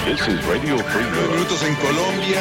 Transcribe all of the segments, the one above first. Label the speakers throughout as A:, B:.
A: This is Radio Free Europe.
B: Minutos en Colombia.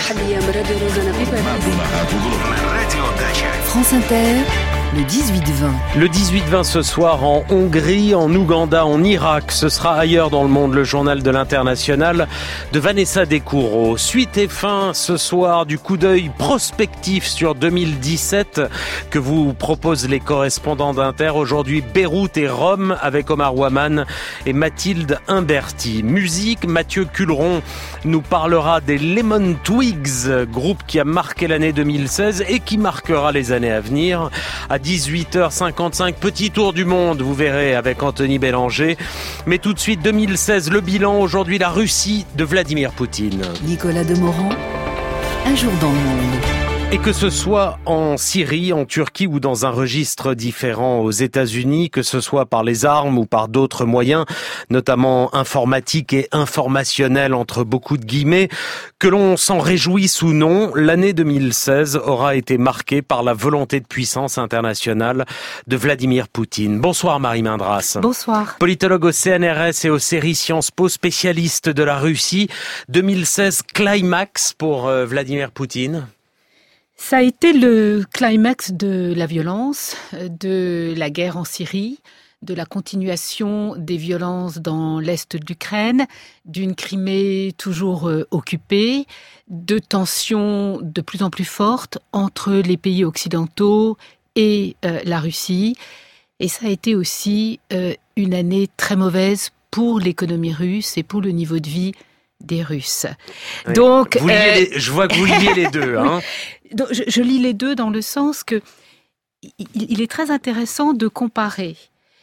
C: France Inter, le 18-20.
D: Le 18-20 ce soir en Hongrie, en Ouganda, en Irak. Ce sera ailleurs dans le monde, le journal de l'international de Vanessa Descoureaux. Suite et fin ce soir du coup d'œil prospectif sur 2017 que vous proposent les correspondants d'Inter. Aujourd'hui, Beyrouth et Rome avec Omar Ouaman et Mathilde Imberti. Musique, Mathieu Culeron nous parlera des Lemon Twigs, groupe qui a marqué l'année 2016 et qui marquera les années à venir. À 18h55, petit tour du monde, vous verrez, avec Anthony Bélanger. Mais tout de suite, 2016, le bilan. Aujourd'hui, la Russie de Vladimir Poutine.
C: Nicolas Demorand, un jour dans le monde.
D: Et que ce soit en Syrie, en Turquie ou dans un registre différent aux États-Unis, que ce soit par les armes ou par d'autres moyens, notamment informatiques et informationnels entre beaucoup de guillemets, que l'on s'en réjouisse ou non, l'année 2016 aura été marquée par la volonté de puissance internationale de Vladimir Poutine. Bonsoir Marie Mindras.
E: Bonsoir.
D: Politologue au CNRS et aux séries Sciences Po, spécialiste de la Russie. 2016 climax pour Vladimir Poutine.
E: Ça a été le climax de la violence, de la guerre en Syrie, de la continuation des violences dans l'est de l'Ukraine, d'une Crimée toujours occupée, de tensions de plus en plus fortes entre les pays occidentaux et la Russie. Et ça a été aussi une année très mauvaise pour l'économie russe et pour le niveau de vie des Russes.
D: Oui.
E: Donc,
D: je vois que vous liez les deux. Hein.
E: Donc, je lis les deux dans le sens que il est très intéressant de comparer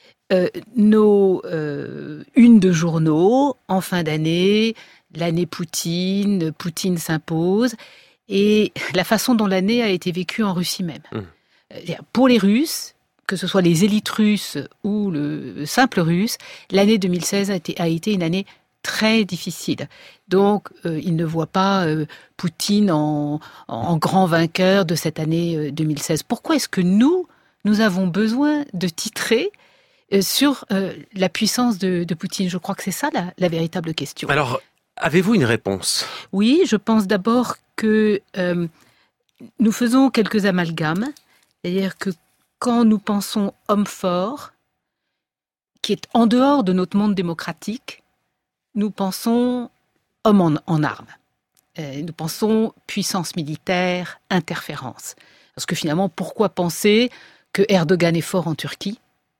E: nos unes de journaux en fin d'année, l'année Poutine, Poutine s'impose, et la façon dont l'année a été vécue en Russie même. Pour les Russes, que ce soit les élites russes ou le simple russe, l'année 2016 a été une année très difficile. Donc, il ne voit pas Poutine en grand vainqueur de cette année 2016. Pourquoi est-ce que nous avons besoin de titrer sur la puissance de Poutine? Je crois que c'est ça la véritable question.
D: Alors, avez-vous une réponse?
E: Oui, je pense d'abord que nous faisons quelques amalgames. C'est-à-dire que quand nous pensons homme fort, qui est en dehors de notre monde démocratique, nous pensons homme en armes. Nous pensons puissance militaire, interférence. Parce que finalement, pourquoi penser que Erdogan est fort en Turquie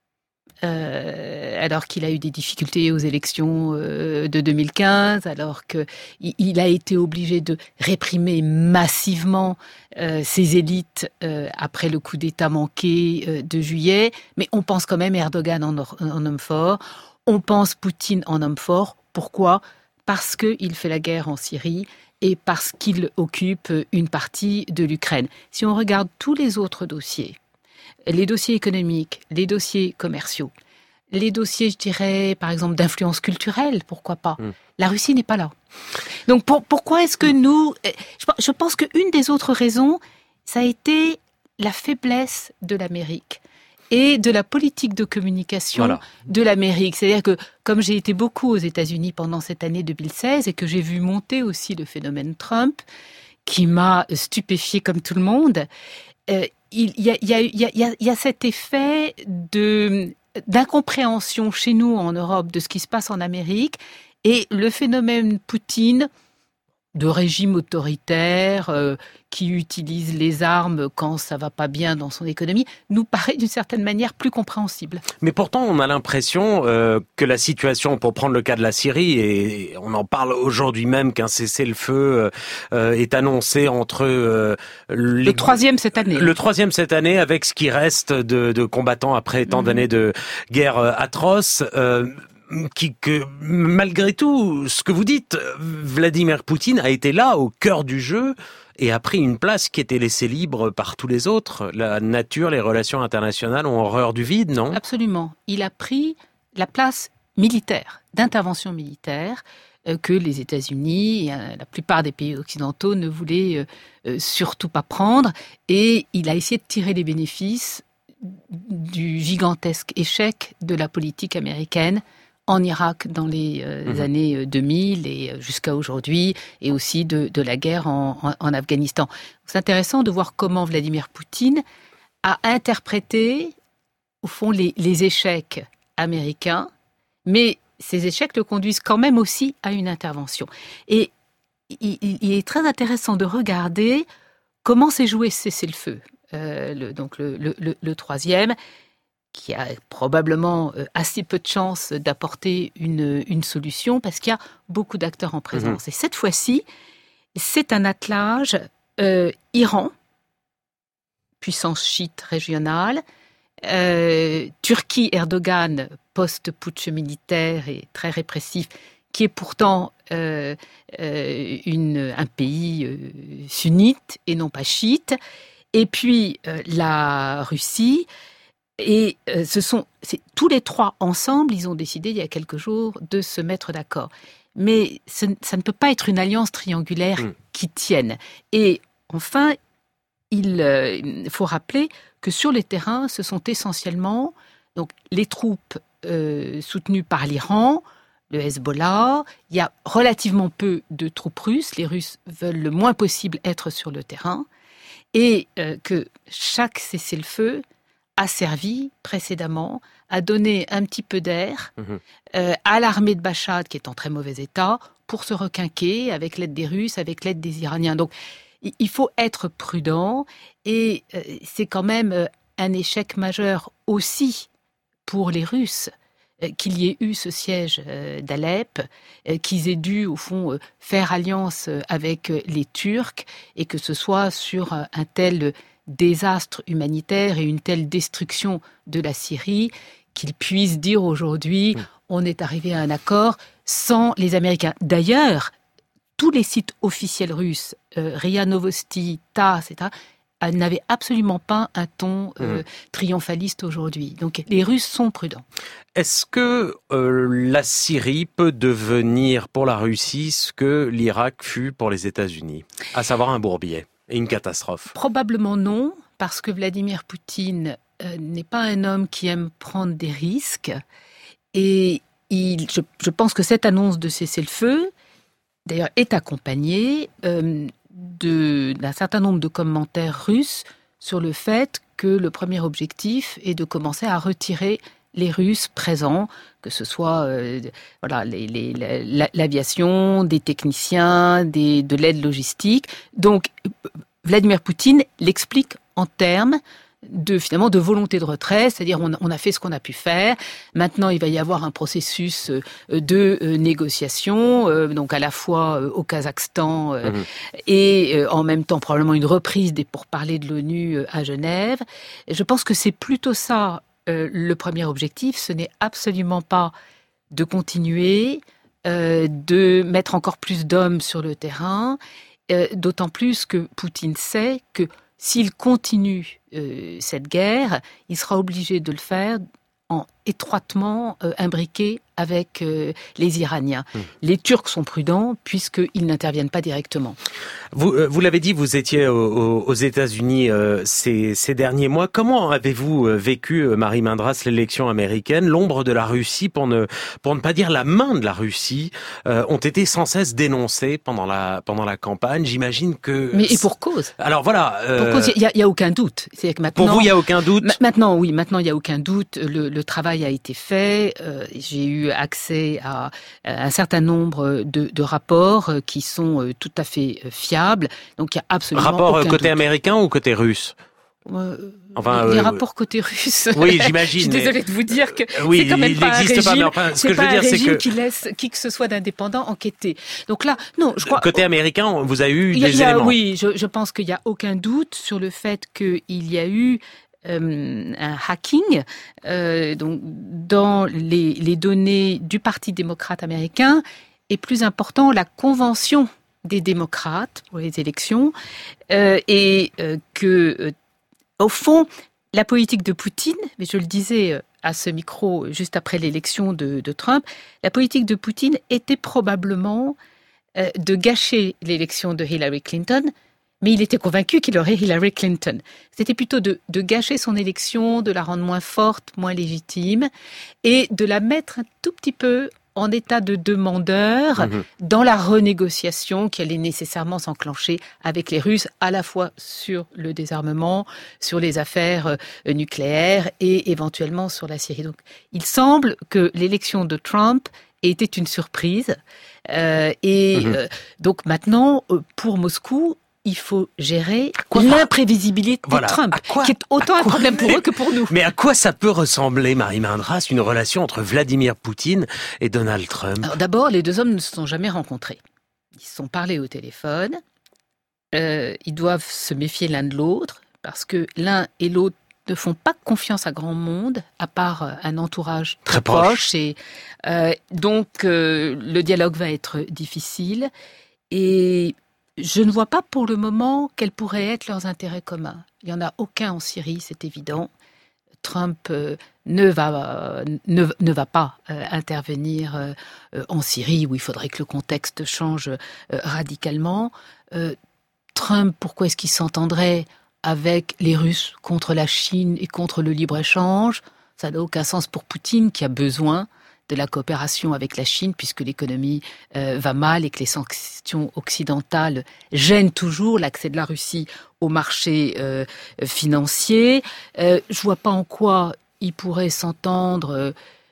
E: alors qu'il a eu des difficultés aux élections de 2015, alors qu'il a été obligé de réprimer massivement ses élites après le coup d'État manqué de juillet. Mais on pense quand même Erdogan en homme fort, on pense Poutine en homme fort. Pourquoi ? Parce qu'il fait la guerre en Syrie et parce qu'il occupe une partie de l'Ukraine. Si on regarde tous les autres dossiers, les dossiers économiques, les dossiers commerciaux, les dossiers, je dirais, par exemple, d'influence culturelle, pourquoi pas ? La Russie n'est pas là. Donc pourquoi est-ce que nous... Je pense qu'une des autres raisons, ça a été la faiblesse de l'Amérique et de la politique de communication de l'Amérique. C'est-à-dire que, comme j'ai été beaucoup aux États-Unis pendant cette année 2016 et que j'ai vu monter aussi le phénomène Trump, qui m'a stupéfié comme tout le monde, il y a cet effet d'incompréhension chez nous en Europe de ce qui se passe en Amérique, et le phénomène Poutine, de régime autoritaire qui utilise les armes quand ça va pas bien dans son économie, nous paraît d'une certaine manière plus compréhensible.
D: Mais pourtant, on a l'impression que la situation, pour prendre le cas de la Syrie, et on en parle aujourd'hui même qu'un cessez-le-feu est annoncé entre...
E: le troisième cette année.
D: Le troisième cette année, avec ce qui reste de combattants après tant d'années de guerre atroce. Que malgré tout, ce que vous dites, Vladimir Poutine a été là au cœur du jeu et a pris une place qui était laissée libre par tous les autres. La nature, les relations internationales ont horreur du vide, non ?
E: Absolument. Il a pris la place militaire, d'intervention militaire, que les États-Unis et la plupart des pays occidentaux ne voulaient surtout pas prendre. Et il a essayé de tirer les bénéfices du gigantesque échec de la politique américaine en Irak dans les années 2000 et jusqu'à aujourd'hui, et aussi de la guerre en Afghanistan. C'est intéressant de voir comment Vladimir Poutine a interprété, au fond, les échecs américains, mais ces échecs le conduisent quand même aussi à une intervention. Et il est très intéressant de regarder comment s'est joué ce cessez-le-feu. Le troisième, qui a probablement assez peu de chances d'apporter une solution, parce qu'il y a beaucoup d'acteurs en présence. Et cette fois-ci, c'est un attelage Iran, puissance chiite régionale, Turquie, Erdogan, post-putsch militaire et très répressif, qui est pourtant un pays sunnite et non pas chiite, et puis la Russie. Et c'est tous les trois ensemble, ils ont décidé il y a quelques jours de se mettre d'accord. Mais ça ne peut pas être une alliance triangulaire qui tienne. Et enfin, il faut rappeler que sur les terrains, ce sont essentiellement donc, les troupes soutenues par l'Iran, le Hezbollah. Il y a relativement peu de troupes russes. Les Russes veulent le moins possible être sur le terrain. Et que chaque cessez-le-feu a servi précédemment à donner un petit peu d'air à l'armée de Bachar, qui est en très mauvais état, pour se requinquer avec l'aide des Russes, avec l'aide des Iraniens. Donc, il faut être prudent, et c'est quand même un échec majeur aussi pour les Russes qu'il y ait eu ce siège d'Alep, qu'ils aient dû, au fond, faire alliance avec les Turcs, et que ce soit sur un tel désastre humanitaire et une telle destruction de la Syrie qu'ils puissent dire aujourd'hui on est arrivé à un accord sans les Américains. D'ailleurs, tous les sites officiels russes, RIA Novosti, TASS, etc., n'avaient absolument pas un ton triomphaliste aujourd'hui. Donc les Russes sont prudents.
D: Est-ce que la Syrie peut devenir pour la Russie ce que l'Irak fut pour les États-Unis, à savoir un bourbier et une catastrophe?
E: Probablement non, parce que Vladimir Poutine n'est pas un homme qui aime prendre des risques. Et je pense que cette annonce de cessez-le-feu, d'ailleurs, est accompagnée d'un certain nombre de commentaires russes sur le fait que le premier objectif est de commencer à retirer les Russes présents, que ce soit l'aviation, des techniciens, de l'aide logistique. Donc, Vladimir Poutine l'explique en termes de volonté de retrait, c'est-à-dire on a fait ce qu'on a pu faire. Maintenant, il va y avoir un processus de négociation, donc à la fois au Kazakhstan et en même temps probablement une reprise des pourparlers de l'ONU à Genève. Et je pense que c'est plutôt ça le premier objectif. Ce n'est absolument pas de continuer, de mettre encore plus d'hommes sur le terrain, d'autant plus que Poutine sait que s'il continue cette guerre, il sera obligé de le faire en étroitement imbriqué avec les Iraniens. Les Turcs sont prudents puisqu'ils n'interviennent pas directement.
D: Vous l'avez dit, vous étiez aux États-Unis ces derniers mois. Comment avez-vous vécu, Marie Mindras, l'élection américaine? L'ombre de la Russie, pour ne pas dire la main de la Russie, ont été sans cesse dénoncées pendant la campagne. J'imagine que...
E: Mais et pour cause.
D: Alors voilà.
E: Pour cause, il y a aucun doute. C'est que maintenant,
D: pour vous, il y a aucun doute.
E: Maintenant, oui. Maintenant, il y a aucun doute. Le travail a été fait. J'ai eu accès à un certain nombre de rapports qui sont tout à fait fiables. Donc il y a absolument
D: rapport
E: aucun
D: côté
E: doute.
D: Américain ou côté russe?
E: Les rapports côté russe.
D: Oui, j'imagine.
E: Je suis désolée de vous dire que
D: oui,
E: c'est quand même pas un régime.
D: Pas, mais enfin, ce que je veux dire, c'est que
E: qui laisse qui que ce soit d'indépendant enquêter. Donc là, non, je crois.
D: Côté américain, vous avez eu des éléments.
E: Oui, je pense qu'il y a aucun doute sur le fait qu'il y a eu un hacking donc dans les données du Parti démocrate américain, et plus important, la convention des démocrates pour les élections, au fond, la politique de Poutine, mais je le disais à ce micro juste après l'élection de Trump, la politique de Poutine était probablement de gâcher l'élection de Hillary Clinton, mais il était convaincu qu'il aurait Hillary Clinton. C'était plutôt de gâcher son élection, de la rendre moins forte, moins légitime, et de la mettre un tout petit peu en état de demandeur dans la renégociation qui allait nécessairement s'enclencher avec les Russes, à la fois sur le désarmement, sur les affaires nucléaires et éventuellement sur la Syrie. Donc, il semble que l'élection de Trump était une surprise. Donc maintenant, pour Moscou, il faut gérer l'imprévisibilité de Trump, qui est autant un problème pour eux que pour nous.
D: Mais à quoi ça peut ressembler, Marie Mindras, une relation entre Vladimir Poutine et Donald Trump?
E: Alors d'abord, les deux hommes ne se sont jamais rencontrés. Ils se sont parlé au téléphone. Ils doivent se méfier l'un de l'autre, parce que l'un et l'autre ne font pas confiance à grand monde, à part un entourage très proche. Et donc, le dialogue va être difficile. Et je ne vois pas pour le moment quels pourraient être leurs intérêts communs. Il n'y en a aucun en Syrie, c'est évident. Trump ne va pas intervenir en Syrie, où il faudrait que le contexte change radicalement. Trump, pourquoi est-ce qu'il s'entendrait avec les Russes contre la Chine et contre le libre-échange? Ça n'a aucun sens pour Poutine, qui a besoin de la coopération avec la Chine, puisque l'économie va mal et que les sanctions occidentales gênent toujours l'accès de la Russie au marché financier. Je vois pas en quoi ils pourraient s'entendre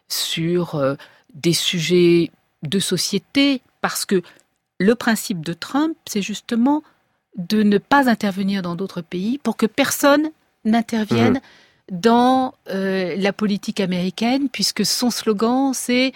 E: sur des sujets de société, parce que le principe de Trump, c'est justement de ne pas intervenir dans d'autres pays pour que personne n'intervienne dans la politique américaine, puisque son slogan, c'est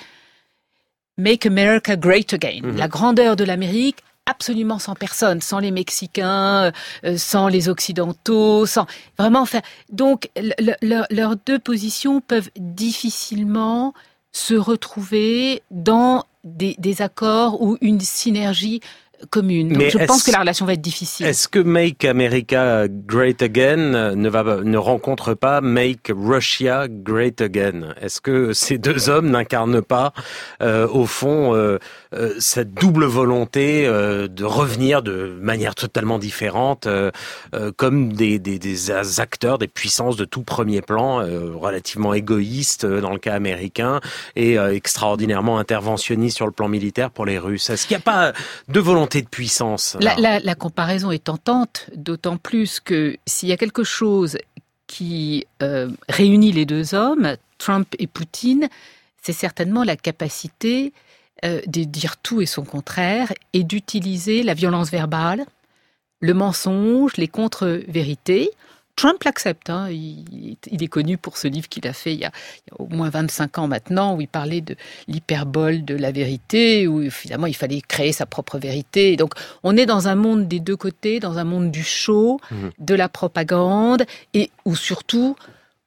E: « Make America Great Again ». La grandeur de l'Amérique, absolument sans personne, sans les Mexicains, sans les Occidentaux, sans vraiment faire. Donc, leurs deux positions peuvent difficilement se retrouver dans des accords ou une synergie commune. Donc je pense que la relation va être difficile.
D: Est-ce que Make America Great Again ne rencontre pas Make Russia Great Again? Est-ce que ces deux hommes n'incarnent pas, au fond, cette double volonté de revenir de manière totalement différente, comme des acteurs, des puissances de tout premier plan, relativement égoïstes dans le cas américain et extraordinairement interventionnistes sur le plan militaire pour les Russes? Est-ce qu'il n'y a pas de volonté de puissance?
E: La comparaison est tentante, d'autant plus que s'il y a quelque chose qui réunit les deux hommes, Trump et Poutine, c'est certainement la capacité de dire tout et son contraire et d'utiliser la violence verbale, le mensonge, les contre-vérités. Trump l'accepte. Il est connu pour ce livre qu'il a fait il y a au moins 25 ans maintenant, où il parlait de l'hyperbole de la vérité, où finalement il fallait créer sa propre vérité. Et donc on est dans un monde des deux côtés, dans un monde du show, de la propagande, et où surtout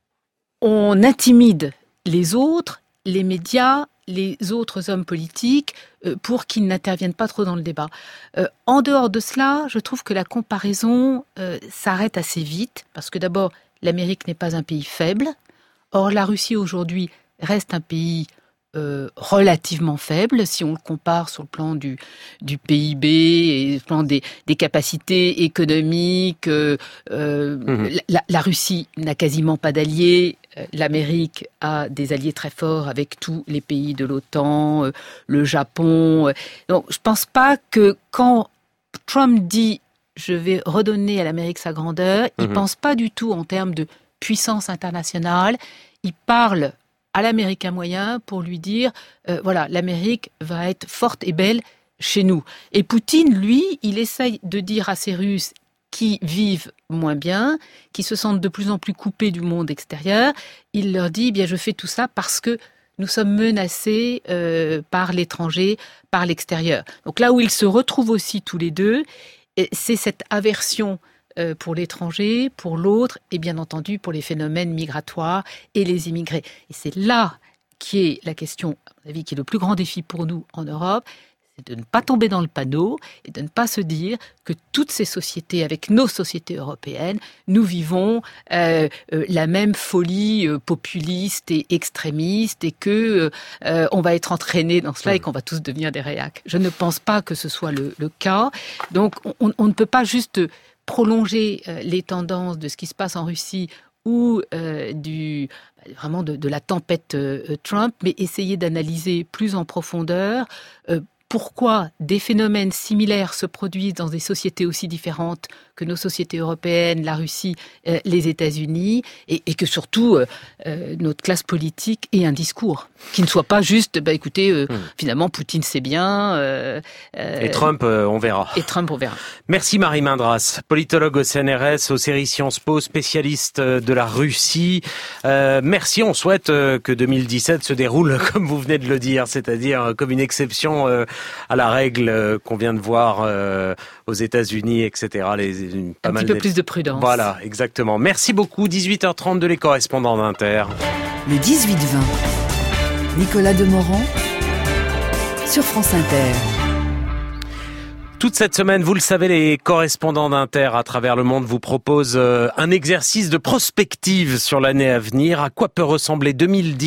E: on intimide les autres, les médias, les autres hommes politiques, pour qu'ils n'interviennent pas trop dans le débat. En dehors de cela, je trouve que la comparaison s'arrête assez vite, parce que d'abord, l'Amérique n'est pas un pays faible. Or, la Russie aujourd'hui reste un pays relativement faible, si on le compare sur le plan du PIB et sur le plan des capacités économiques. La Russie n'a quasiment pas d'alliés. L'Amérique a des alliés très forts avec tous les pays de l'OTAN, le Japon. Donc, je pense pas que quand Trump dit « je vais redonner à l'Amérique sa grandeur », il pense pas du tout en termes de puissance internationale. Il parle à l'Américain moyen pour lui dire voilà, l'Amérique va être forte et belle chez nous. Et Poutine, lui, il essaye de dire à ces Russes qui vivent moins bien, qui se sentent de plus en plus coupés du monde extérieur, il leur dit, je fais tout ça parce que nous sommes menacés par l'étranger, par l'extérieur. Donc là où ils se retrouvent aussi tous les deux, c'est cette aversion pour l'étranger, pour l'autre, et bien entendu pour les phénomènes migratoires et les immigrés. Et c'est là qui est la question, à mon avis, qui est le plus grand défi pour nous en Europe, de ne pas tomber dans le panneau et de ne pas se dire que toutes ces sociétés, avec nos sociétés européennes, nous vivons la même folie populiste et extrémiste et que on va être entraînés dans cela et qu'on va tous devenir des réacs. Je ne pense pas que ce soit le cas. Donc on ne peut pas juste prolonger les tendances de ce qui se passe en Russie ou vraiment de la tempête Trump, mais essayer d'analyser plus en profondeur pourquoi des phénomènes similaires se produisent dans des sociétés aussi différentes que nos sociétés européennes, la Russie, les États-Unis, et que surtout notre classe politique ait un discours qui ne soit pas juste, écoutez, finalement Poutine c'est bien.
D: Et Trump, on verra.
E: Et Trump, on verra.
D: Merci Marie Mindras, politologue au CNRS, aux séries Sciences Po, spécialiste de la Russie. Merci, on souhaite que 2017 se déroule comme vous venez de le dire, c'est-à-dire comme une exception à la règle qu'on vient de voir aux États-Unis, etc.
E: Un petit peu plus de prudence.
D: Voilà, exactement. Merci beaucoup. 18h30 de Les Correspondants d'Inter.
C: Le 18-20. Nicolas Demorand sur France Inter.
D: Toute cette semaine, vous le savez, les correspondants d'Inter à travers le monde vous proposent un exercice de prospective sur l'année à venir. À quoi peut ressembler 2017 ?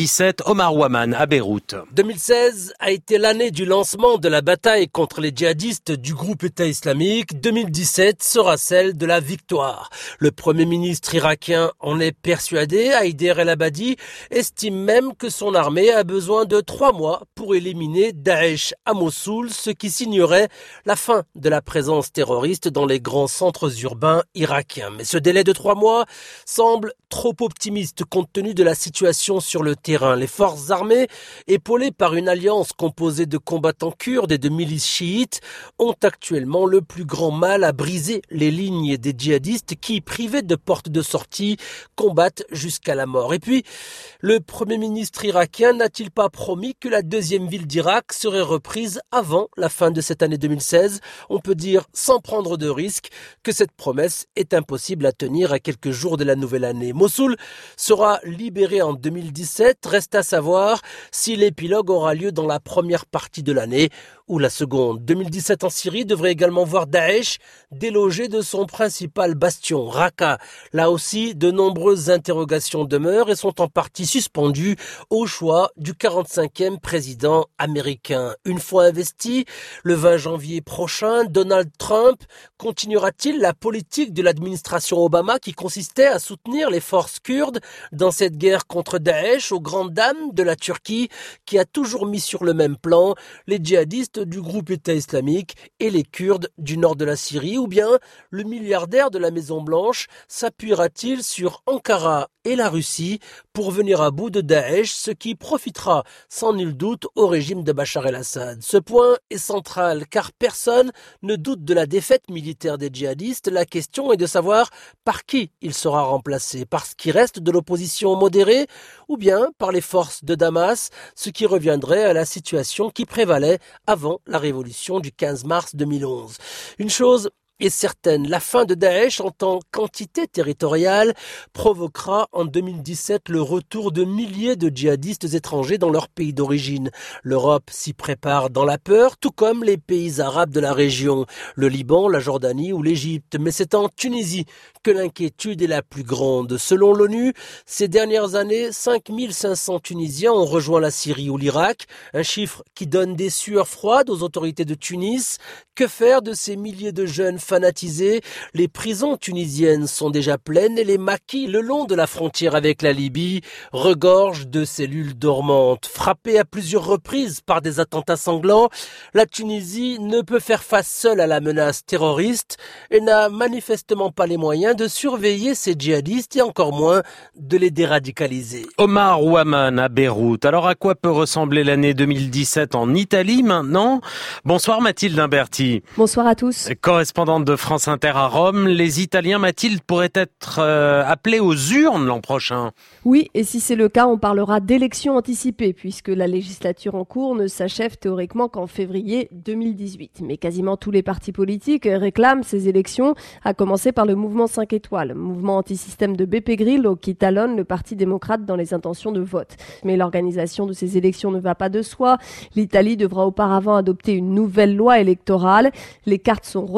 D: Omar Ouaman à Beyrouth.
A: 2016 a été l'année du lancement de la bataille contre les djihadistes du groupe État islamique. 2017 sera celle de la victoire. Le Premier ministre irakien en est persuadé. Haïder El-Abadi estime même que son armée a besoin de 3 mois pour éliminer Daesh à Mossoul, ce qui signerait la fin de la présence terroriste dans les grands centres urbains irakiens. Mais ce délai de 3 mois semble trop optimiste compte tenu de la situation sur le terrain. Les forces armées, épaulées par une alliance composée de combattants kurdes et de milices chiites, ont actuellement le plus grand mal à briser les lignes des djihadistes qui, privés de portes de sortie, combattent jusqu'à la mort. Et puis, le Premier ministre irakien n'a-t-il pas promis que la deuxième ville d'Irak serait reprise avant la fin de cette année 2016 ? On peut dire, sans prendre de risque, que cette promesse est impossible à tenir à quelques jours de la nouvelle année. Mossoul sera libéré en 2017. Reste à savoir si l'épilogue aura lieu dans la première partie de l'année ou la seconde. 2017 en Syrie devrait également voir Daesh délogé de son principal bastion, Raqqa. Là aussi, de nombreuses interrogations demeurent et sont en partie suspendues au choix du 45e président américain. Une fois investi, le 20 janvier prochain, Donald Trump continuera-t-il la politique de l'administration Obama qui consistait à soutenir les forces kurdes dans cette guerre contre Daesh aux grandes dames de la Turquie qui a toujours mis sur le même plan les djihadistes du groupe État islamique et les Kurdes du nord de la Syrie, ou bien le milliardaire de la Maison-Blanche s'appuiera-t-il sur Ankara et la Russie pour venir à bout de Daesh, ce qui profitera sans nul doute au régime de Bachar el-Assad. Ce point est central car personne ne doute de la défaite militaire des djihadistes. La question est de savoir par qui il sera remplacé, par ce qui reste de l'opposition modérée ou bien par les forces de Damas, ce qui reviendrait à la situation qui prévalait avant la révolution du 15 mars 2011. Une chose est certaine, la fin de Daesh en tant qu'entité territoriale provoquera en 2017 le retour de milliers de djihadistes étrangers dans leur pays d'origine. L'Europe s'y prépare dans la peur, tout comme les pays arabes de la région, le Liban, la Jordanie ou l'Égypte. Mais c'est en Tunisie que l'inquiétude est la plus grande. Selon l'ONU, ces dernières années, 5500 Tunisiens ont rejoint la Syrie ou l'Irak, un chiffre qui donne des sueurs froides aux autorités de Tunis. Que faire de ces milliers de jeunes fanatisés? Les prisons tunisiennes sont déjà pleines et les maquis le long de la frontière avec la Libye regorgent de cellules dormantes. Frappée à plusieurs reprises par des attentats sanglants, la Tunisie ne peut faire face seule à la menace terroriste et n'a manifestement pas les moyens de surveiller ces djihadistes et encore moins de les déradicaliser.
D: Omar Ouaman à Beyrouth. Alors à quoi peut ressembler l'année 2017 en Italie maintenant ? Bonsoir Mathilde Imberti.
B: Bonsoir à tous.
D: Correspondante de France Inter à Rome, les Italiens, Mathilde, pourraient être appelés aux urnes l'an prochain.
B: Oui, et si c'est le cas, on parlera d'élections anticipées, puisque la législature en cours ne s'achève théoriquement qu'en février 2018. Mais quasiment tous les partis politiques réclament ces élections, à commencer par le mouvement 5 étoiles, mouvement anti-système de Beppe Grillo qui talonne le Parti démocrate dans les intentions de vote. Mais l'organisation de ces élections ne va pas de soi. L'Italie devra auparavant adopter une nouvelle loi électorale. Les cartes sont rebattues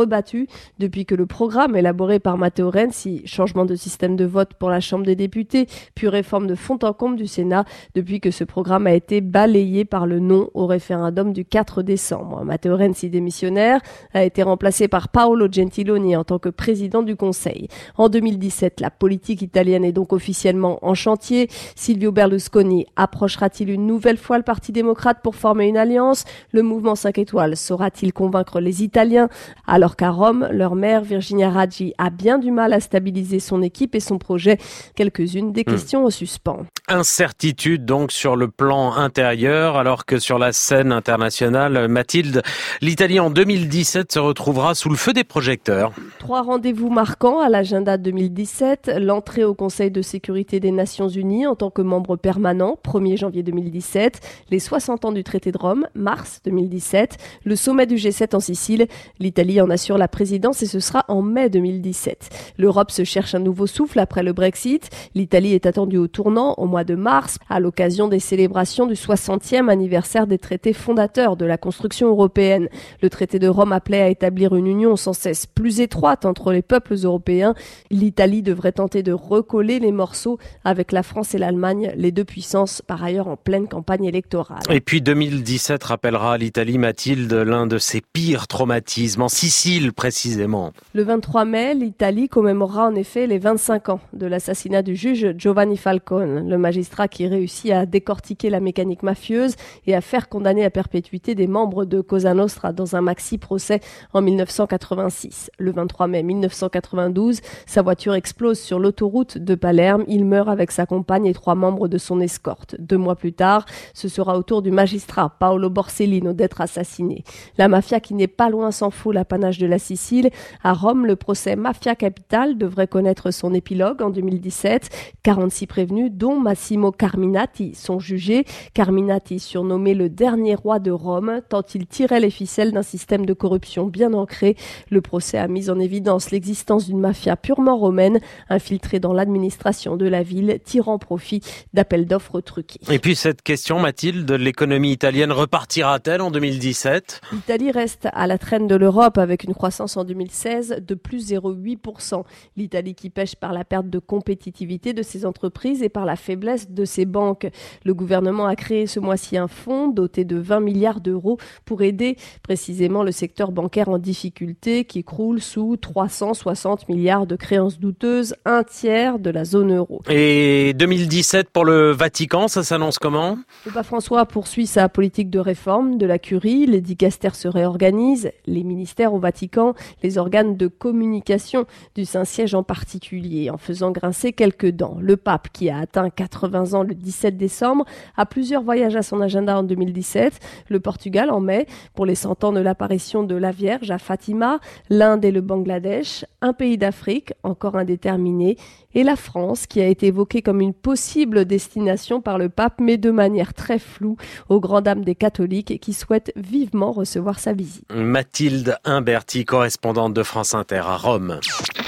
B: attendu depuis que le programme élaboré par Matteo Renzi, changement de système de vote pour la Chambre des députés, puis réforme de fond en comble du Sénat, depuis que ce programme a été balayé par le non au référendum du 4 décembre. Matteo Renzi, démissionnaire, a été remplacé par Paolo Gentiloni en tant que président du Conseil. En 2017, la politique italienne est donc officiellement en chantier. Silvio Berlusconi approchera-t-il une nouvelle fois le Parti démocrate pour former une alliance? Le mouvement 5 étoiles saura-t-il convaincre les Italiens? Alors qu'à Rome, leur maire Virginia Raggi a bien du mal à stabiliser son équipe et son projet. Quelques-unes des questions au suspens.
D: Incertitude donc sur le plan intérieur, alors que sur la scène internationale, Mathilde, l'Italie en 2017 se retrouvera sous le feu des projecteurs.
B: 3 rendez-vous marquants à l'agenda 2017. L'entrée au Conseil de sécurité des Nations Unies en tant que membre permanent, 1er janvier 2017. Les 60 ans du traité de Rome, mars 2017. Le sommet du G7 en Sicile. L'Italie en assure la présidence et ce sera en mai 2017. L'Europe se cherche un nouveau souffle après le Brexit. L'Italie est attendue au tournant au mois de mars, à l'occasion des célébrations du 60e anniversaire des traités fondateurs de la construction européenne. Le traité de Rome appelait à établir une union sans cesse plus étroite entre les peuples européens. L'Italie devrait tenter de recoller les morceaux avec la France et l'Allemagne, les deux puissances par ailleurs en pleine campagne électorale.
D: Et puis 2017 rappellera à l'Italie, Mathilde, l'un de ses pires traumatismes, en Sicile précisément.
B: Le 23 mai, l'Italie commémorera en effet les 25 ans de l'assassinat du juge Giovanni Falcone, le magistrat qui réussit à décortiquer la mécanique mafieuse et à faire condamner à perpétuité des membres de Cosa Nostra dans un maxi-procès en 1986. Le 23 mai 1992, sa voiture explose sur l'autoroute de Palerme. Il meurt avec sa compagne et 3 membres de son escorte. 2 mois plus tard, ce sera au tour du magistrat Paolo Borsellino d'être assassiné. La mafia qui n'est pas loin s'en fout l'apanage de la Sicile. À Rome, le procès Mafia Capitale devrait connaître son épilogue en 2017. 46 prévenus, dont Massimo Carminati, sont jugés. Carminati, surnommé le dernier roi de Rome, tant il tirait les ficelles d'un système de corruption bien ancré. Le procès a mis en évidence l'existence d'une mafia purement romaine, infiltrée dans l'administration de la ville, tirant profit d'appels d'offres truqués.
D: Et puis cette question, Mathilde, l'économie italienne repartira-t-elle en 2017?
B: L'Italie reste à la traîne de l'Europe avec une croissance en 2016 de plus 0,8%. L'Italie qui pêche par la perte de compétitivité de ses entreprises et par la faiblesse de ses banques. Le gouvernement a créé ce mois-ci un fonds doté de 20 milliards d'euros pour aider précisément le secteur bancaire en difficulté qui croule sous 360 milliards de créances douteuses, un tiers de la zone euro.
D: Et 2017 pour le Vatican, ça s'annonce comment?
B: Le pape François poursuit sa politique de réforme de la curie, les dicastères se réorganisent, les ministères au Vatican, les organes de communication du Saint-Siège en particulier, en faisant grincer quelques dents. Le pape, qui a atteint 80 ans le 17 décembre, a plusieurs voyages à son agenda en 2017. Le Portugal en mai, pour les 100 ans de l'apparition de la Vierge à Fatima, l'Inde et le Bangladesh, un pays d'Afrique encore indéterminé, et la France, qui a été évoquée comme une possible destination par le pape, mais de manière très floue, aux grandes dames des catholiques qui souhaitent vivement recevoir sa visite.
D: Mathilde Imberti, correspondante de France Inter à Rome.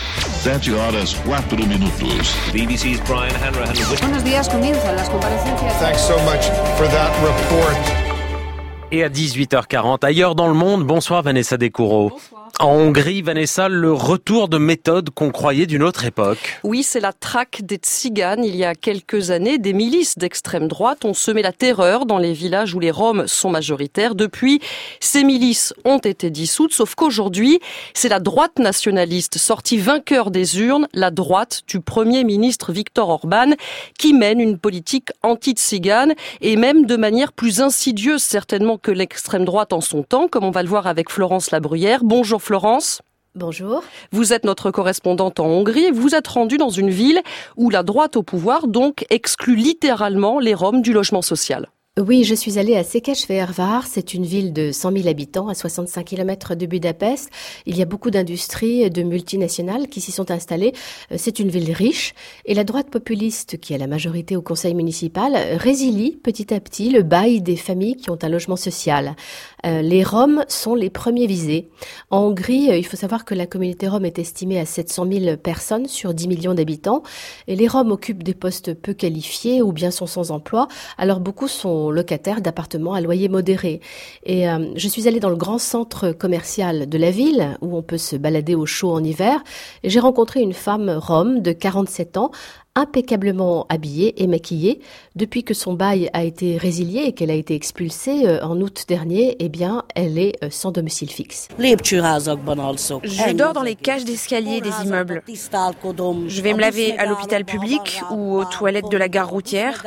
F: 7:04 minutos.
G: BBC's Brian Hanrahan.
H: Buenos días, comienzan las comparecencias.
F: Thanks so much for that report.
D: Et à 18h40, ailleurs dans le monde, bonsoir Vanessa Descoureaux.
I: Bonsoir.
D: En Hongrie, Vanessa, le retour de méthodes qu'on croyait d'une autre époque.
I: Oui, c'est la traque des tziganes. Il y a quelques années, des milices d'extrême droite ont semé la terreur dans les villages où les Roms sont majoritaires. Depuis, ces milices ont été dissoutes, sauf qu'aujourd'hui, c'est la droite nationaliste sortie vainqueur des urnes, la droite du Premier ministre Viktor Orban, qui mène une politique anti-tzigane et même de manière plus insidieuse certainement que l'extrême droite en son temps, comme on va le voir avec Florence Labruyère. Bonjour Florence.
J: Bonjour.
I: Vous êtes notre correspondante en Hongrie. Vous êtes rendue dans une ville où la droite au pouvoir donc exclut littéralement les Roms du logement social.
J: Oui, je suis allée à Székesfehérvár. C'est une ville de 100 000 habitants à 65 km de Budapest. Il y a beaucoup d'industries et de multinationales qui s'y sont installées. C'est une ville riche et la droite populiste qui a la majorité au conseil municipal résilie petit à petit le bail des familles qui ont un logement social. Les Roms sont les premiers visés. En Hongrie, il faut savoir que la communauté Rom est estimée à 700 000 personnes sur 10 millions d'habitants et les Roms occupent des postes peu qualifiés ou bien sont sans emploi. Alors beaucoup sont sont locataires d'appartements à loyer modéré. Et je suis allée dans le grand centre commercial de la ville, où on peut se balader au chaud en hiver, et j'ai rencontré une femme rome de 47 ans, impeccablement habillée et maquillée. Depuis que son bail a été résilié et qu'elle a été expulsée en août dernier, eh bien, elle est sans domicile fixe.
G: Je dors dans les cages d'escalier des immeubles. Je vais me laver à l'hôpital public ou aux toilettes de la gare routière.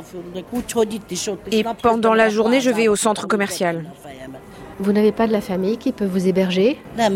G: Et pendant la journée, je vais au centre commercial.
J: Vous n'avez pas de la famille qui peut vous héberger ?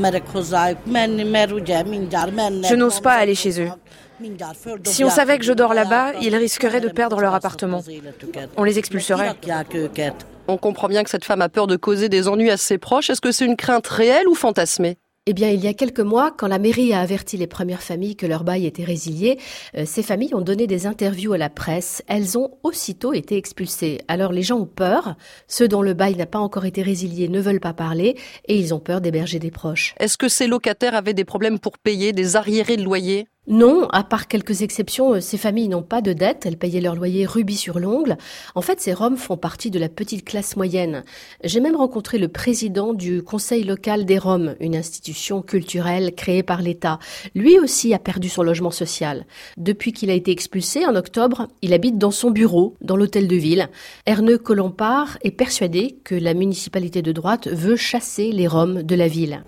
G: Je n'ose pas aller chez eux. Si on savait que je dors là-bas, ils risqueraient de perdre leur appartement. On les expulserait.
I: On comprend bien que cette femme a peur de causer des ennuis à ses proches. Est-ce que c'est une crainte réelle ou fantasmée ?
J: Eh bien, il y a quelques mois, quand la mairie a averti les premières familles que leur bail était résilié, ces familles ont donné des interviews à la presse. Elles ont aussitôt été expulsées. Alors les gens ont peur. Ceux dont le bail n'a pas encore été résilié ne veulent pas parler et ils ont peur d'héberger des proches.
I: Est-ce que ces locataires avaient des problèmes pour payer, des arriérés de loyer ?
J: Non, à part quelques exceptions, ces familles n'ont pas de dette, elles payaient leur loyer rubis sur l'ongle. En fait, ces Roms font partie de la petite classe moyenne. J'ai même rencontré le président du Conseil local des Roms, une institution culturelle créée par l'État. Lui aussi a perdu son logement social. Depuis qu'il a été expulsé en octobre, il habite dans son bureau, dans l'hôtel de ville. Erneux Colompard est persuadé que la municipalité de droite veut chasser les Roms de la ville.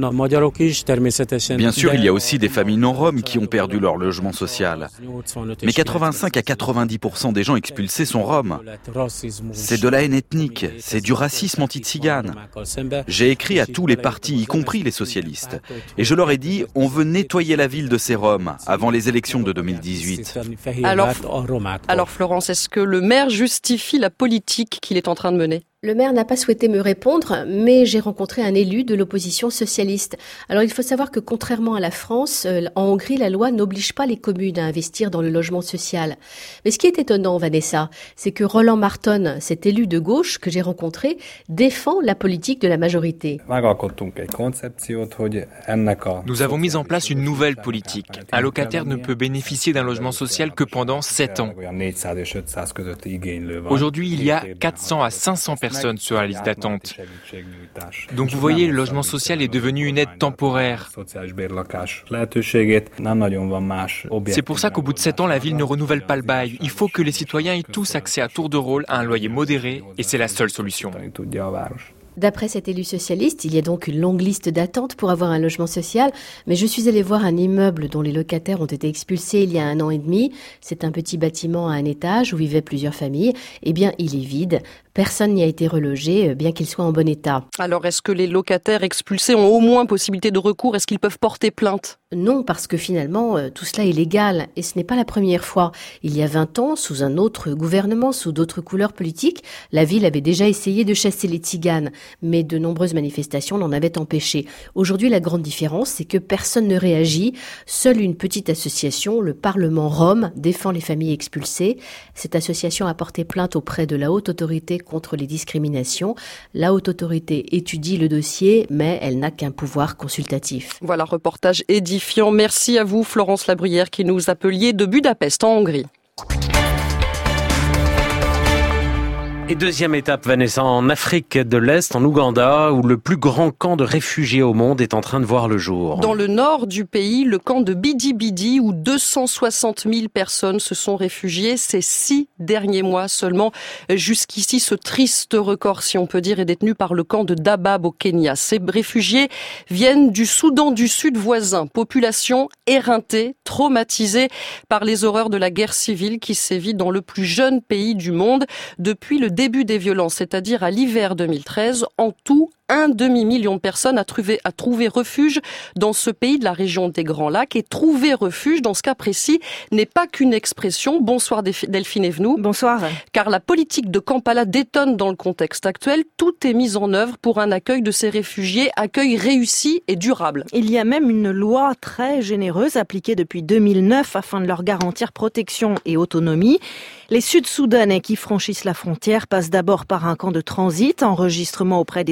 K: Bien sûr, il y a aussi des familles non-roms qui ont perdu leur logement social. Mais 85 à 90% des gens expulsés sont roms. C'est de la haine ethnique, c'est du racisme anti-tzigane. J'ai écrit à tous les partis, y compris les socialistes. Et je leur ai dit, on veut nettoyer la ville de ces roms avant les élections de 2018.
I: Alors Florence, est-ce que le maire justifie la politique qu'il est en train de mener ?
J: Le maire n'a pas souhaité me répondre, mais j'ai rencontré un élu de l'opposition socialiste. Alors il faut savoir que contrairement à la France, en Hongrie, la loi n'oblige pas les communes à investir dans le logement social. Mais ce qui est étonnant, Vanessa, c'est que Roland Marton, cet élu de gauche que j'ai rencontré, défend la politique de la majorité.
L: Nous avons mis en place une nouvelle politique. Un locataire ne peut bénéficier d'un logement social que pendant 7 ans. Aujourd'hui, il y a 400 à 500 personnes sur la liste d'attente. Donc vous voyez, le logement social est devenu une aide temporaire. C'est pour ça qu'au bout de 7 ans, la ville ne renouvelle pas le bail. Il faut que les citoyens aient tous accès à tour de rôle à un loyer modéré, et c'est la seule solution.
J: D'après cet élu socialiste, il y a donc une longue liste d'attente pour avoir un logement social, mais je suis allée voir un immeuble dont les locataires ont été expulsés il y a 1 an et demi. C'est un petit bâtiment à un étage où vivaient plusieurs familles. Eh bien, il est vide. Personne n'y a été relogé, bien qu'il soit en bon état.
I: Alors, est-ce que les locataires expulsés ont au moins possibilité de recours ? Est-ce qu'ils peuvent porter plainte ?
J: Non, parce que finalement, tout cela est légal. Et ce n'est pas la première fois. Il y a 20 ans, sous un autre gouvernement, sous d'autres couleurs politiques, la ville avait déjà essayé de chasser les tziganes. Mais de nombreuses manifestations l'en avaient empêché. Aujourd'hui, la grande différence, c'est que personne ne réagit. Seule une petite association, le Parlement Rome, défend les familles expulsées. Cette association a porté plainte auprès de la Haute Autorité contre les discriminations. La Haute Autorité étudie le dossier, mais elle n'a qu'un pouvoir consultatif.
I: Voilà, reportage édifiant. Merci à vous, Florence Labruyère, qui nous appeliez de Budapest, en Hongrie.
D: Et deuxième étape, Vanessa, en Afrique de l'Est, en Ouganda, où le plus grand camp de réfugiés au monde est en train de voir le jour.
I: Dans le nord du pays, le camp de Bidi Bidi, où 260 000 personnes se sont réfugiées ces 6 derniers mois seulement. Jusqu'ici, ce triste record, si on peut dire, est détenu par le camp de Dadaab au Kenya. Ces réfugiés viennent du Soudan du Sud voisin. Population éreintée, traumatisée par les horreurs de la guerre civile qui sévit dans le plus jeune pays du monde depuis le début des violences, c'est-à-dire à l'hiver 2013. En tout, 1,5 million de personnes a trouvé refuge dans ce pays de la région des Grands Lacs. Et trouver refuge, dans ce cas précis, n'est pas qu'une expression. Bonsoir Delphine Evenou.
G: Bonsoir.
I: Car la politique de Kampala détonne dans le contexte actuel. Tout est mis en œuvre pour un accueil de ces réfugiés, accueil réussi et durable.
G: Il y a même une loi très généreuse appliquée depuis 2009 afin de leur garantir protection et autonomie. Les Sud-Soudanais qui franchissent la frontière passent d'abord par un camp de transit, enregistrement auprès des autorités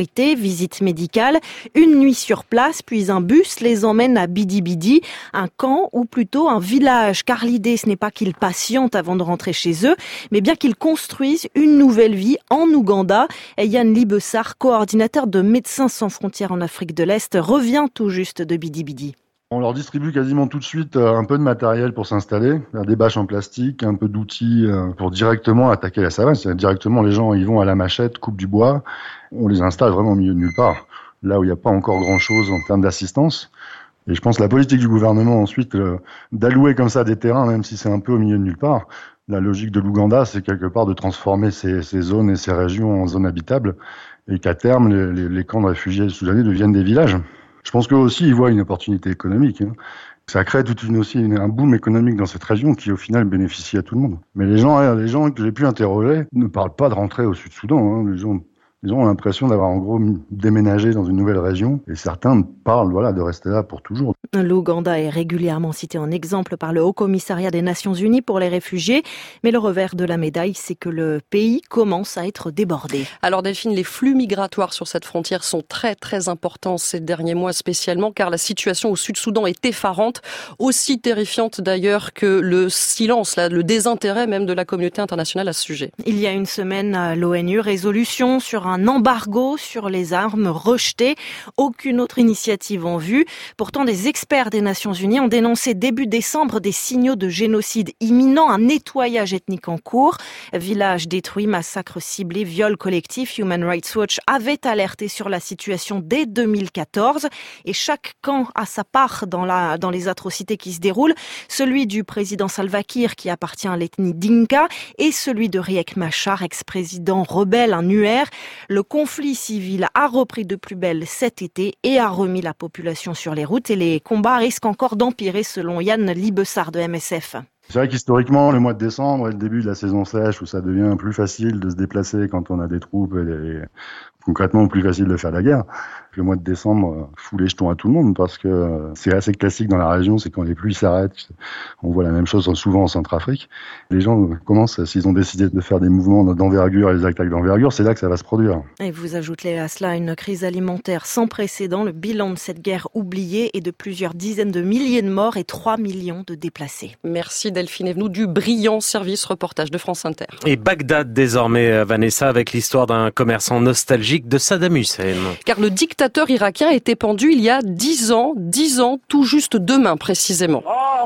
M: sécurité, visite médicale, une nuit sur place, puis un bus les emmène à Bidi Bidi, un camp ou plutôt un village, car l'idée ce n'est pas qu'ils patientent avant de rentrer chez eux, mais bien qu'ils construisent une nouvelle vie en Ouganda. Et Yann Libessard, coordinateur de Médecins sans frontières en Afrique de l'Est, revient tout juste de Bidi Bidi.
N: On leur distribue quasiment tout de suite un peu de matériel pour s'installer, des bâches en plastique, un peu d'outils pour directement attaquer la savane. C'est-à-dire directement les gens ils vont à la machette, coupent du bois, on les installe vraiment au milieu de nulle part, là où il n'y a pas encore grand-chose en termes d'assistance. Et je pense que la politique du gouvernement ensuite d'allouer comme ça des terrains, même si c'est un peu au milieu de nulle part, la logique de l'Ouganda c'est quelque part de transformer ces zones et ces régions en zones habitables et qu'à terme les camps de réfugiés soudanais deviennent des villages. Je pense qu'eux aussi, ils voient une opportunité économique. Ça crée un boom économique dans cette région qui, au final, bénéficie à tout le monde. Mais les gens que j'ai pu interroger ne parlent pas de rentrer au Sud-Soudan. Les gens ont l'impression d'avoir en gros déménagé dans une nouvelle région et certains parlent de rester là pour toujours.
M: L'Ouganda est régulièrement cité en exemple par le Haut-Commissariat des Nations Unies pour les réfugiés, mais le revers de la médaille, c'est que le pays commence à être débordé.
I: Alors Delphine, les flux migratoires sur cette frontière sont très très importants ces derniers mois spécialement, car la situation au Sud-Soudan est effarante, aussi terrifiante d'ailleurs que le silence, le désintérêt même de la communauté internationale à ce sujet.
M: Il y a une semaine, l'ONU, résolution sur un embargo sur les armes rejetées. Aucune autre initiative en vue. Pourtant, des experts des Nations Unies ont dénoncé début décembre des signaux de génocide imminent, un nettoyage ethnique en cours. Villages détruits, massacres ciblés, viols collectifs. Human Rights Watch avait alerté sur la situation dès 2014. Et chaque camp a sa part dans les atrocités qui se déroulent. Celui du président Salva Kiir qui appartient à l'ethnie Dinka et celui de Riek Machar, ex-président rebelle, un UR. Le conflit civil a repris de plus belle cet été et a remis la population sur les routes et les combats risquent encore d'empirer selon Yann Libessard de MSF.
N: C'est vrai qu'historiquement, le mois de décembre est le début de la saison sèche où ça devient plus facile de se déplacer quand on a des troupes et concrètement plus facile de faire la guerre. Le mois de décembre fout les jetons à tout le monde parce que c'est assez classique dans la région, c'est quand les pluies s'arrêtent, on voit la même chose souvent en Centrafrique. Les gens commencent, s'ils ont décidé de faire des mouvements d'envergure et des attaques d'envergure, c'est là que ça va se produire.
M: Et vous ajoutez à cela une crise alimentaire sans précédent. Le bilan de cette guerre oubliée est de plusieurs dizaines de milliers de morts et 3 millions de déplacés.
I: Merci Delphine Evenou du brillant service reportage de France Inter.
D: Et Bagdad désormais, Vanessa, avec l'histoire d'un commerçant nostalgique de Saddam Hussein.
I: Car le dictateur irakien a été pendu il y a 10 ans, tout juste demain précisément.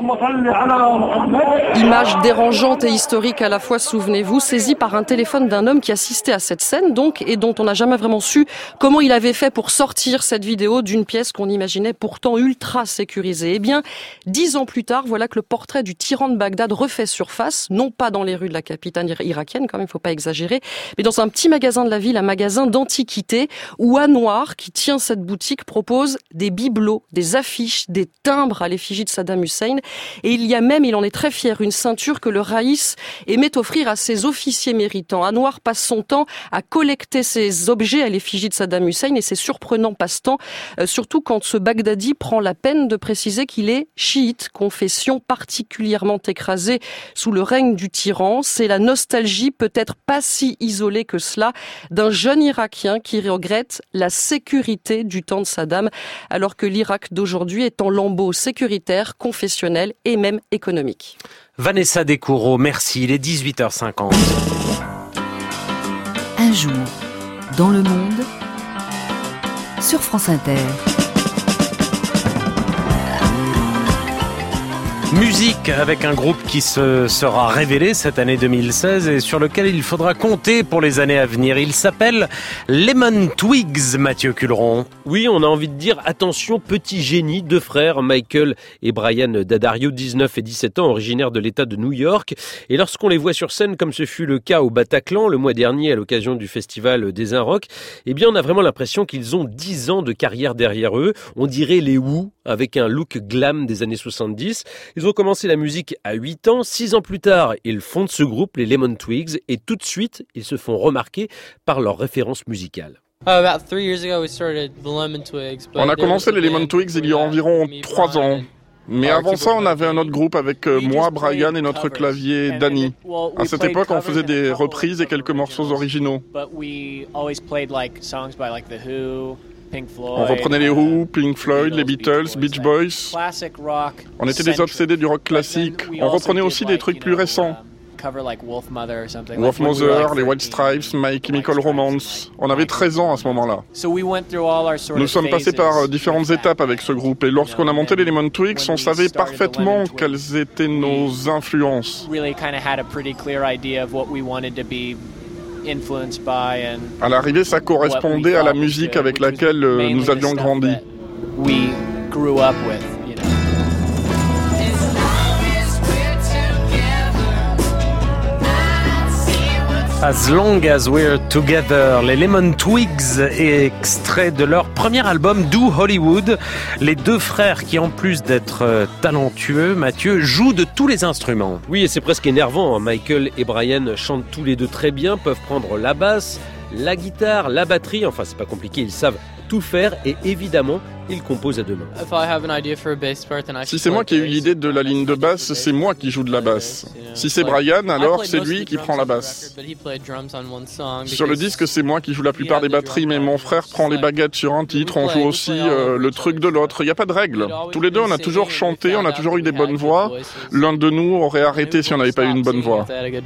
I: Image dérangeante et historique à la fois, souvenez-vous, saisie par un téléphone d'un homme qui assistait à cette scène donc et dont on n'a jamais vraiment su comment il avait fait pour sortir cette vidéo d'une pièce qu'on imaginait pourtant ultra sécurisée. Eh bien, 10 ans plus tard, voilà que le portrait du tyran de Bagdad refait surface, non pas dans les rues de la capitale irakienne, quand même, il ne faut pas exagérer, mais dans un petit magasin de la ville, un magasin d'antiquités, où Anwar, qui tient cette boutique, propose des bibelots, des affiches, des timbres à l'effigie de Saddam Hussein. Et il y a même, il en est très fier, une ceinture que le Raïs aimait offrir à ses officiers méritants. Anwar passe son temps à collecter ces objets à l'effigie de Saddam Hussein et c'est surprenant passe-temps, surtout quand ce Baghdadi prend la peine de préciser qu'il est chiite, confession particulièrement écrasée sous le règne du tyran. C'est la nostalgie, peut-être pas si isolée que cela, d'un jeune Irakien qui regrette la sécurité du temps de Saddam, alors que l'Irak d'aujourd'hui est en lambeaux sécuritaires, confessionnels et même économiques.
D: Vanessa Descoureaux, merci, il est 18h50.
C: Un jour, dans le monde, sur France Inter.
D: Musique avec un groupe qui se sera révélé cette année 2016 et sur lequel il faudra compter pour les années à venir. Il s'appelle Lemon Twigs, Mathieu Culeron.
A: Oui, on a envie de dire attention, petit génie, deux frères, Michael et Brian Daddario, 19 et 17 ans, originaires de l'État de New York. Et lorsqu'on les voit sur scène, comme ce fut le cas au Bataclan le mois dernier à l'occasion du festival des Inrocks, eh bien on a vraiment l'impression qu'ils ont 10 ans de carrière derrière eux. On dirait les Who avec un look glam des années 70. Ils ont commencé la musique à 8 ans. 6 ans plus tard, ils fondent ce groupe, les Lemon Twigs, et tout de suite, ils se font remarquer par leur référence musicale.
O: On a commencé les Lemon Twigs il y a environ 3 ans. Mais avant ça, on avait un autre groupe avec moi, Brian et notre clavier Danny. À cette époque, on faisait des reprises et quelques morceaux originaux. On reprenait les Who, Pink Floyd, les Beatles, Beach Boys. On était des obsédés du rock classique. On reprenait aussi des trucs plus récents. Wolf Mother, les White Stripes, My Chemical Romance. On avait 13 ans à ce moment-là. Nous sommes passés par différentes étapes avec ce groupe et lorsqu'on a monté les Lemon Twigs, on savait parfaitement quelles étaient nos influences. À l'arrivée, ça correspondait à la musique avec laquelle nous avions grandi.
D: As Long As We're Together, les Lemon Twigs, extrait de leur premier album Do Hollywood. Les deux frères qui, en plus d'être talentueux, Mathieu, jouent de tous les instruments.
A: Oui, et c'est presque énervant, hein. Michael et Brian chantent tous les deux très bien, peuvent prendre la basse, la guitare, la batterie, enfin c'est pas compliqué, ils savent tout faire et évidemment, ils composent à deux mains.
O: Si c'est moi qui ai eu l'idée de la ligne de basse, c'est moi qui joue de la basse. Si c'est Brian, alors c'est lui qui prend la basse. Sur le disque, c'est moi qui joue la plupart des batteries, mais mon frère prend les baguettes sur un titre, on joue aussi le truc de l'autre. Il n'y a pas de règle. Tous les deux, on a toujours chanté, on a toujours eu des bonnes voix. L'un de nous aurait arrêté si on n'avait pas eu une bonne voix.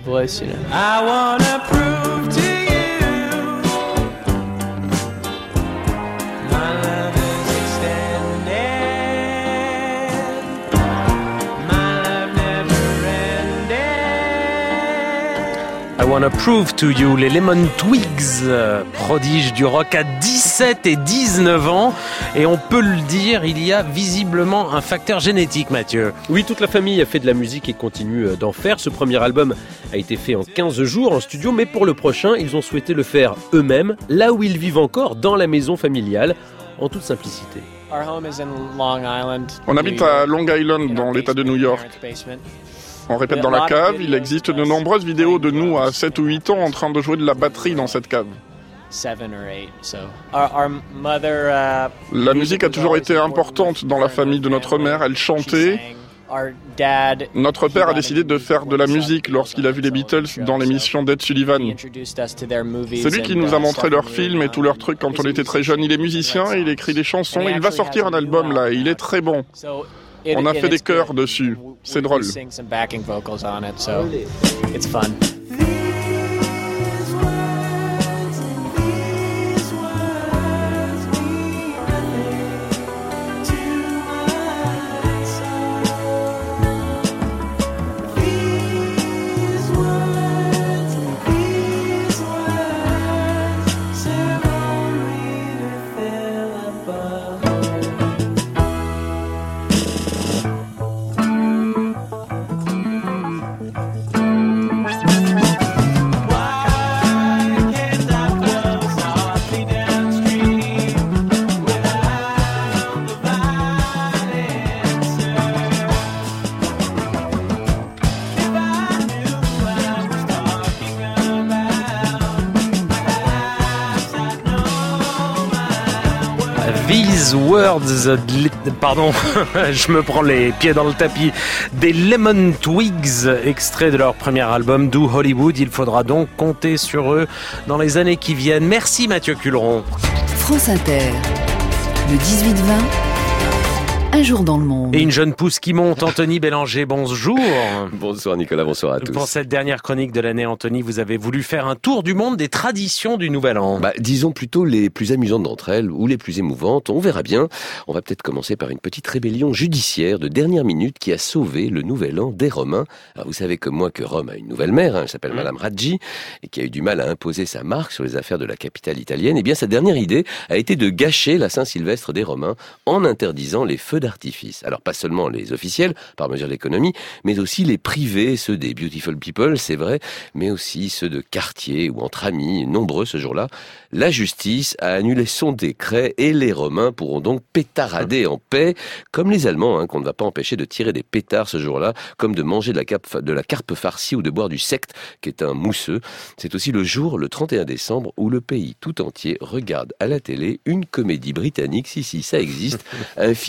D: I Wanna Prove to You, les Lemon Twigs, prodiges du rock à 17 et 19 ans. Et on peut le dire, il y a visiblement un facteur génétique, Mathieu.
A: Oui, toute la famille a fait de la musique et continue d'en faire. Ce premier album a été fait en 15 jours en studio, mais pour le prochain, ils ont souhaité le faire eux-mêmes, là où ils vivent encore, dans la maison familiale, en toute simplicité.
O: On habite à Long Island, dans l'État de New York. On répète dans la cave, il existe de nombreuses vidéos de nous à 7 ou 8 ans en train de jouer de la batterie dans cette cave. La musique a toujours été importante dans la famille de notre mère, elle chantait. Notre père a décidé de faire de la musique lorsqu'il a vu les Beatles dans l'émission d'Ed Sullivan. C'est lui qui nous a montré leurs films et tous leurs trucs quand on était très jeunes. Il est musicien, il écrit des chansons, il va sortir un album là, et il est très bon. On a fait des chœurs dessus, c'est drôle.
D: These Words, pardon, je me prends les pieds dans le tapis, des Lemon Twigs, extrait de leur premier album Do Hollywood. Il faudra donc compter sur eux dans les années qui viennent. Merci Mathieu Culeron.
C: France Inter, le 18-20. Un jour dans le monde.
D: Et une jeune pousse qui monte, Anthony Bélanger, bonjour.
P: Bonsoir Nicolas, bonsoir à tous.
D: Pour cette dernière chronique de l'année, Anthony, vous avez voulu faire un tour du monde des traditions du Nouvel An.
P: Disons plutôt les plus amusantes d'entre elles, ou les plus émouvantes, on verra bien. On va peut-être commencer par une petite rébellion judiciaire de dernière minute qui a sauvé le Nouvel An des Romains. Alors vous savez comme moi que Rome a une nouvelle maire, elle s'appelle Madame Raggi, et qui a eu du mal à imposer sa marque sur les affaires de la capitale italienne. Eh bien sa dernière idée a été de gâcher la Saint-Sylvestre des Romains en interdisant les feux d'artifice. Alors pas seulement les officiels, par mesure d'économie, mais aussi les privés, ceux des beautiful people, c'est vrai, mais aussi ceux de quartier ou entre amis, nombreux ce jour-là. La justice a annulé son décret et les Romains pourront donc pétarader en paix, comme les Allemands, qu'on ne va pas empêcher de tirer des pétards ce jour-là, comme de manger de la carpe farcie ou de boire du sect, qui est un mousseux. C'est aussi le jour, le 31 décembre, où le pays tout entier regarde à la télé une comédie britannique, si ça existe, un film que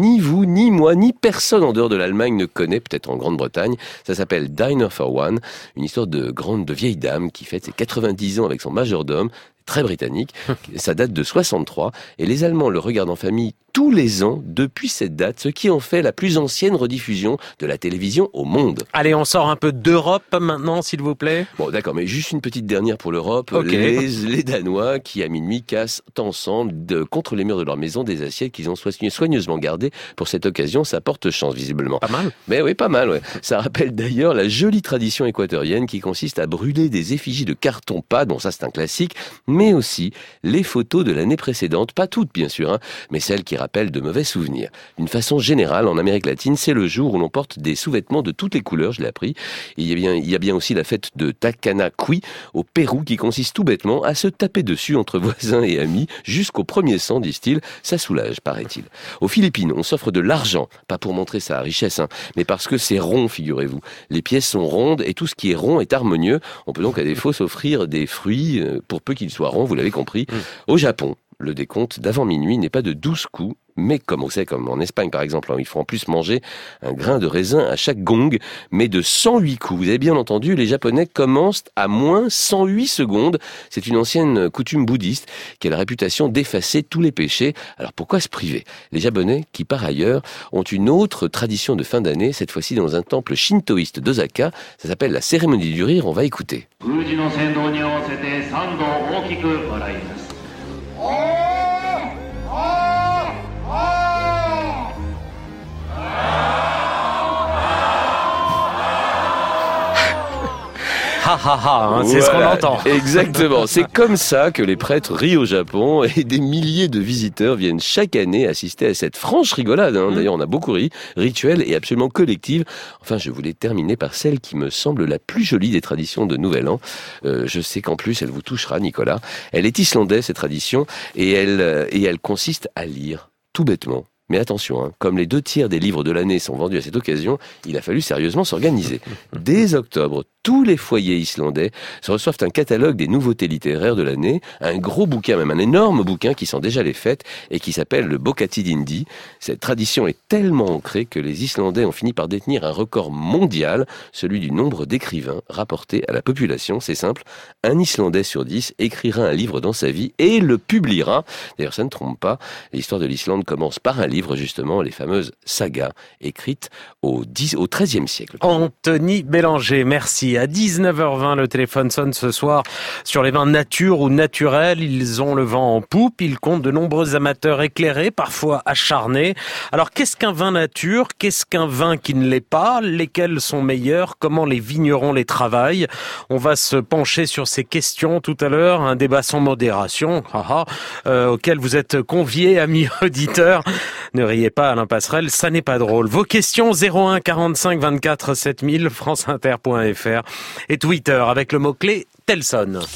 P: ni vous, ni moi, ni personne en dehors de l'Allemagne ne connaît, peut-être en Grande-Bretagne. Ça s'appelle Dinner for One, une histoire de vieille dame qui fête ses 90 ans avec son majordome, très britannique. Ça date de 63 et les Allemands le regardent en famille tous les ans depuis cette date, ce qui en fait la plus ancienne rediffusion de la télévision au monde.
D: Allez, on sort un peu d'Europe maintenant, s'il vous plaît.
P: Bon, d'accord, mais juste une petite dernière pour l'Europe.
D: Okay.
P: Les Danois, qui à minuit cassent ensemble contre les murs de leur maison des assiettes qu'ils ont soigneusement gardées pour cette occasion. Ça porte chance, visiblement.
D: Pas mal.
P: Mais oui, pas mal, ouais. Ça rappelle d'ailleurs la jolie tradition équatorienne qui consiste à brûler des effigies de carton-pâte, bon ça c'est un classique, mais aussi les photos de l'année précédente, pas toutes bien sûr, hein, mais celles qui rappellent de mauvais souvenirs. D'une façon générale, en Amérique latine, c'est le jour où l'on porte des sous-vêtements de toutes les couleurs, je l'ai appris. Il y a bien aussi la fête de Takanakui au Pérou qui consiste tout bêtement à se taper dessus entre voisins et amis jusqu'au premier sang, disent-ils. Ça soulage, paraît-il. Aux Philippines, on s'offre de l'argent, pas pour montrer sa richesse, hein, mais parce que c'est rond, figurez-vous. Les pièces sont rondes et tout ce qui est rond est harmonieux. On peut donc à défaut s'offrir des fruits pour peu qu'ils soient ronds, vous l'avez compris. Au Japon, le décompte d'avant minuit n'est pas de 12 coups, mais comme on sait, comme en Espagne par exemple, il faut en plus manger un grain de raisin à chaque gong, mais de 108 coups. Vous avez bien entendu, les Japonais commencent à moins 108 secondes. C'est une ancienne coutume bouddhiste qui a la réputation d'effacer tous les péchés. Alors pourquoi se priver ? Les Japonais, qui par ailleurs ont une autre tradition de fin d'année, cette fois-ci dans un temple shintoïste d'Osaka, ça s'appelle la cérémonie du rire, on va écouter.
D: Ha ha ha, hein, c'est
P: voilà,
D: ce qu'on entend.
P: Exactement, c'est comme ça que les prêtres rient au Japon et des milliers de visiteurs viennent chaque année assister à cette franche rigolade. Hein. D'ailleurs, on a beaucoup ri, rituelle et absolument collective. Enfin, je voulais terminer par celle qui me semble la plus jolie des traditions de Nouvel An. Je sais qu'en plus, elle vous touchera, Nicolas. Elle est islandaise, cette tradition, et elle consiste à lire, tout bêtement. Mais attention, hein, comme les 2/3 des livres de l'année sont vendus à cette occasion, il a fallu sérieusement s'organiser. Dès octobre, tous les foyers islandais se reçoivent un catalogue des nouveautés littéraires de l'année, un gros bouquin, même un énorme bouquin qui sent déjà les fêtes et qui s'appelle le Bókatidindi. Cette tradition est tellement ancrée que les Islandais ont fini par détenir un record mondial, celui du nombre d'écrivains rapportés à la population. C'est simple, un Islandais sur 10 écrira un livre dans sa vie et le publiera. D'ailleurs, ça ne trompe pas, l'histoire de l'Islande commence par un livre, justement, les fameuses sagas, écrites au XIIIe siècle.
D: Anthony Bélanger, merci. À 19h20, le téléphone sonne ce soir sur les vins nature ou naturels. Ils ont le vent en poupe. Ils comptent de nombreux amateurs éclairés, parfois acharnés. Alors, qu'est-ce qu'un vin nature ? Qu'est-ce qu'un vin qui ne l'est pas ? Lesquels sont meilleurs ? Comment les vignerons les travaillent ? On va se pencher sur ces questions tout à l'heure. Un débat sans modération, auquel vous êtes conviés, amis auditeurs. Ne riez pas, Alain Passerelle, ça n'est pas drôle. Vos questions 01 45 24 7000, franceinter.fr et Twitter avec le mot-clé Telson.